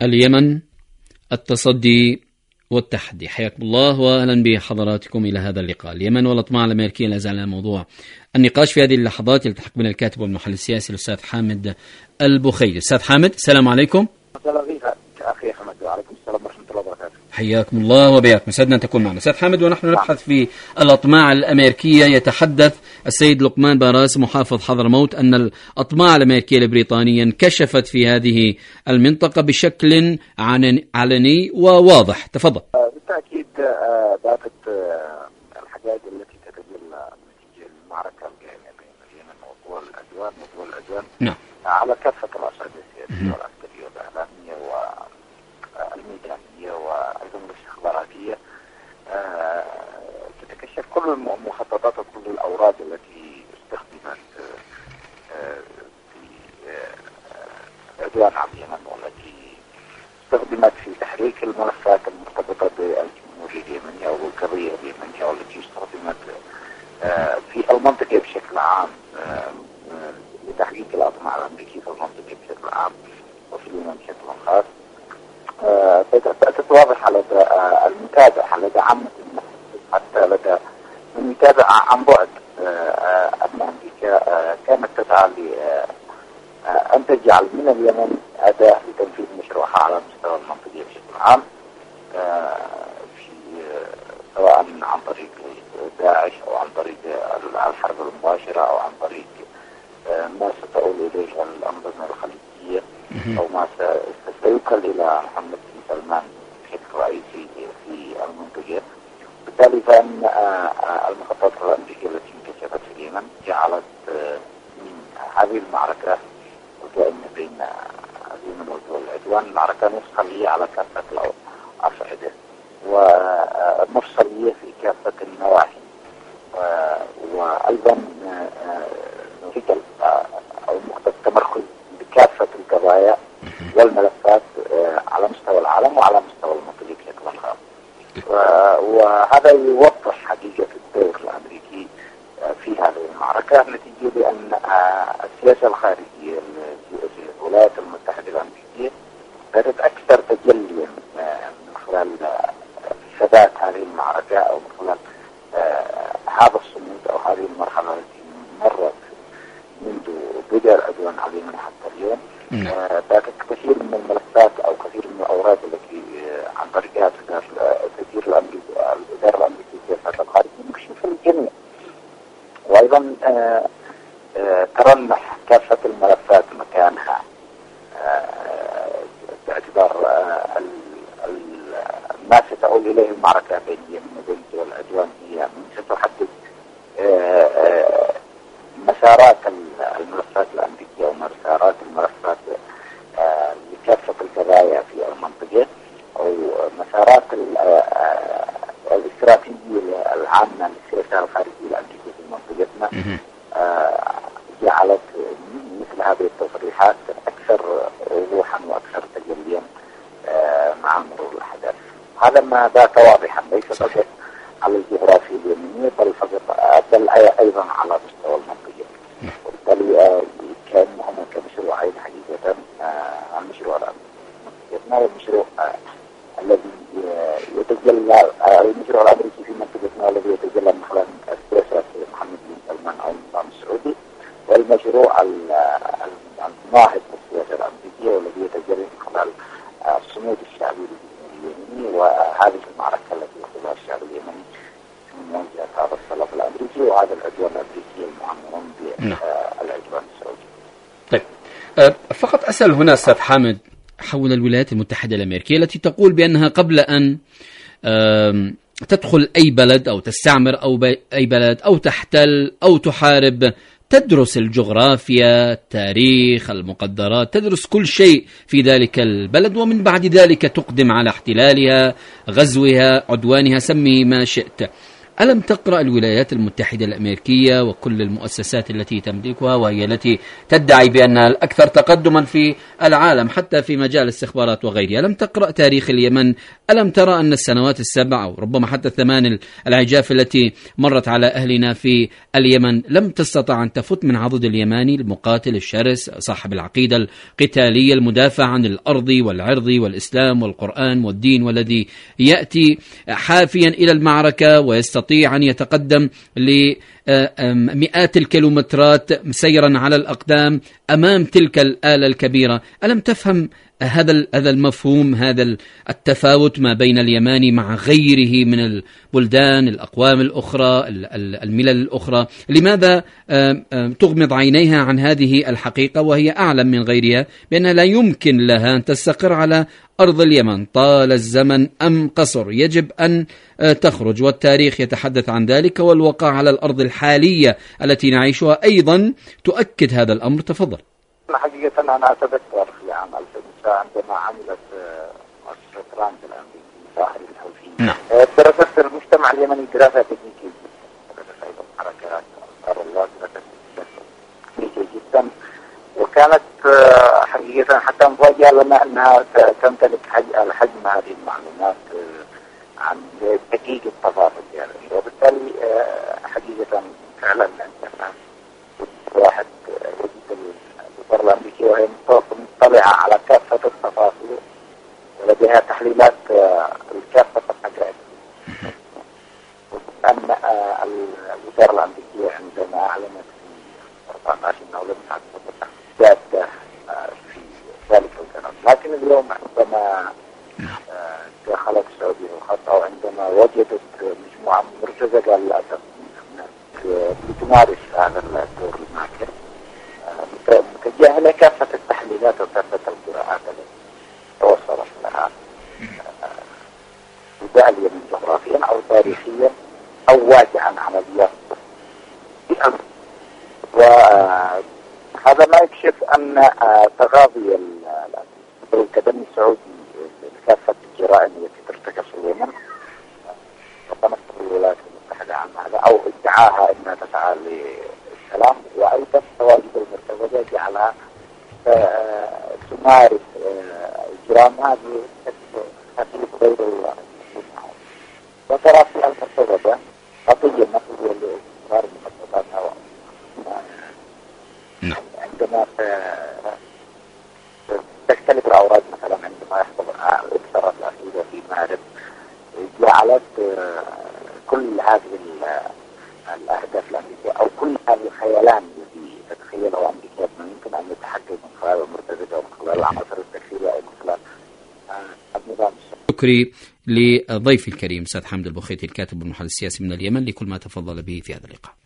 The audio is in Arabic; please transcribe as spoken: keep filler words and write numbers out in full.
اليمن، التصدي والتحدي. حياكم الله وأهلا بحضراتكم إلى هذا اللقاء. اليمن والأطماع الأمريكية لا زال موضوع النقاش في هذه اللحظات. يلتحق بنا الكاتب والمحلل السياسي الأستاذ حامد البخيري. أستاذ حامد، السلام عليكم. السلام عليكم أخي حمد، وعليكم السلام ورحمة الله وبركاته. حياكم الله وبياكم، مسعدنا أن تكون معنا. أستاذ حامد، ونحن نبحث في الأطماع الأمريكية، يتحدث السيد لقمان باراس محافظ حضرموت أن الأطماع الأمريكية البريطانية انكشفت في هذه المنطقة بشكل علني وواضح. تفضل. بالتأكيد باتت الحاجات التي تتجلى نتيجة المعركة القائمة بين اليمن ودول العدوان ودول العدوان نعم. على كافة الأصعدة السياسية والعسكرية والإعلامية والميدانية وأيضا الاستخباراتية، تتكشف كل المخططات وكل الأوراق التي استخدمت في العدوان على اليمن، والتي استخدمت في تحريك الملفات المرتبطة بالجمهورية اليمنية أو القضية اليمنية، والتي استخدمت في المنطقة بشكل عام لتحقيق الأطماع الأمريكية في المنطقة بشكل عام وفي اليمن بشكل خاص. باتت واضحة لدى المتابع، لدى عامة الناس، حتى لدى من يتابع عن بعد أن أمريكا كانت تسعى أن تجعل من اليمن أداة لتنفيذ مشروعها على مستوى المنطقة بشكل عام، في سواء عن طريق داعش أو عن طريق الحرب المباشرة أو عن طريق ما ستؤول إليه الأنظمة الخليجية أو ما سيوكل إلى محمد بن سلمان بشكل رئيسي في المنطقة. بالتالي فإن المخططات الأمريكية التي انكشفت في اليمن جعلت من هذه المعركة القائمة بين اليمن ودول العدوان معركة مفصلية على كافة الأصعدة ومفصلية في كافة النواحي، وأيضا ثقل أو نقطة تمركز بكافة القضايا والملفات على مستوى العالم وعلى مستوى المنطقة بشكل خاص. وهذا يوضح حقيقة الدور الأمريكي في هذه المعركة، نتيجة لأن السياسة الخارجية للولايات المتحدة الأمريكية باتت أكثر تجليا من خلال ثبات هذه المعركة أو من خلال هذا الصمود أو هذه المرحلة التي مرت منذ بدء العدوان على اليمن حتى اليوم. باتت كثير من الملفات أو كثير من الأوراق التي عن طريقها تدير الأمريكا الإدارة الأمريكية سياسة الخارجية مكشوفة للجميع، وأيضا ترنح كافة الملفات مكانها باعتبار ما ستؤول إليه المعركة بين اليمن وبين دول العدوان هي من ستحدد مسارات الملفات الأمريكية ومسارات الملفات لكافة القضايا في المنطقة، أو مسارات الاستراتيجية العامة للسياسة الخارجية الأمريكية في منطقتنا. جعلت مثل هذه التصريحات أكثر وضوحا وأكثر تجليا مع مرور الأحداث. هذا ما بات واضحا ليس فقط على الجغرافيا اليمنية بل فقط بل أيضا على مستوى المنطقة. وبالتالي كان هناك مشروعين حقيقة، المشروع الأمريكي والمشروع الذي يتجلى المشروع الأمريكي في منطقتنا والذي يتجلى من خلال سياسة محمد بن سلمان أو النظام السعودي، والمشروع الناهض بالسياسة الأمريكية والذي يتجلى من خلال الصمود الشعبي اليمني وهذه المعركة التي يخوضها الشعب اليمني من مواجهة هذا السلف الأمريكي وهذا العدوان الأمريكي المعمر بالعدوان السعودي. طيب، فقط أسأل هنا أستاذ حامد حول الولايات المتحدة الأمريكية التي تقول بأنها قبل أن تدخل أي بلد أو تستعمر أو أي بلد أو تحتل أو تحارب تدرس الجغرافيا، التاريخ، المقدرات، تدرس كل شيء في ذلك البلد، ومن بعد ذلك تقدم على احتلالها، غزوها، عدوانها، سمي ما شئت. ألم تقرأ الولايات المتحدة الأمريكية وكل المؤسسات التي تملكها، وهي التي تدعي بأنها الأكثر تقدما في العالم حتى في مجال الاستخبارات وغيرها، ألم تقرأ تاريخ اليمن؟ ألم ترى أن السنوات السبع أو ربما حتى الثمان العجاف التي مرت على أهلنا في اليمن لم تستطع أن تفت من عضد اليماني المقاتل الشرس صاحب العقيدة القتالية المدافع عن الأرض والعرض والإسلام والقرآن والدين، والذي يأتي حافيا إلى المعركة ويستطيع أن يتقدم لمئات الكيلومترات سيرا على الأقدام أمام تلك الآلة الكبيرة. ألم تفهم هذا هذا المفهوم، هذا التفاوت ما بين اليماني مع غيره من البلدان الأقوام الأخرى الملل الأخرى؟ لماذا تغمض عينيها عن هذه الحقيقة وهي أعلم من غيرها بأنها لا يمكن لها أن تستقر على أرض اليمن طال الزمن أم قصر؟ يجب أن تخرج، والتاريخ يتحدث عن ذلك، والواقع على الأرض الحالية التي نعيشها أيضا تؤكد هذا الأمر. تفضل. حقيقة أنا أتذكر في عام ألفين وتسعة عندما عملت مؤسسة راند الأمريكي ظاهر الحوثيين درست المجتمع اليمني دراسة تكنيكية، درست أيضا حركات أنصار الله، دراسة تكنيكية جدا، وكانت حقيقة حتى مفاجأة لنا أنها تمتلك حجم هذه المعلومات عن دقيق التفاصيل يعني، وبالتالي حقيقة فعلا أنت واحد الوزارة الأمريكية وهي مطلعة على كافة التفاصيل ولديها تحليلات لكافة الحاجات. أن الوزارة الأمريكية عندما أعلنت في أربعة عشر أنه لم تعد جادة في ذلك الكلام، لكن اليوم عندما دخلت السعودية الخاصة وعندما وجدت مجموعة مرتزقة للأسف بتمارس هذا الدور المعكر متجاهلة كافة التحليلات وكافة القراءات التي توصلت لها سواء اليمن جغرافيا أو تاريخيا أو واقعا عمليا، وهذا ما يكشف أن تغاضي التبني السعودي لكافة الجرائم التي ترتكب في اليمن وتنصر الولايات المتحدة عن هذا أو ادعاها أنها تسعى للسلام، وأيضا تواجد المرتزقة على تمارس الجرائم هذه تكليف غير المسموح، وترى في المرتزقة قضية نقضية لإصرار مخططاتها عندما تختلف الأوراق مثلا عندما يحصل اكثرت العقيدة في مارب جعلت كل هذه الأهداف الأمريكية أو كل هذه الخيالان التي تتخيلها أمريكا يمكن أن يتحقق من خلال المرتزقة ومن خلال العناصر التكفيرية أو من خلال النظام. شكري لضيفي الكريم أستاذ حامد البخيتي الكاتب والمحلل السياسي من اليمن لكل ما تفضل به في هذا اللقاء.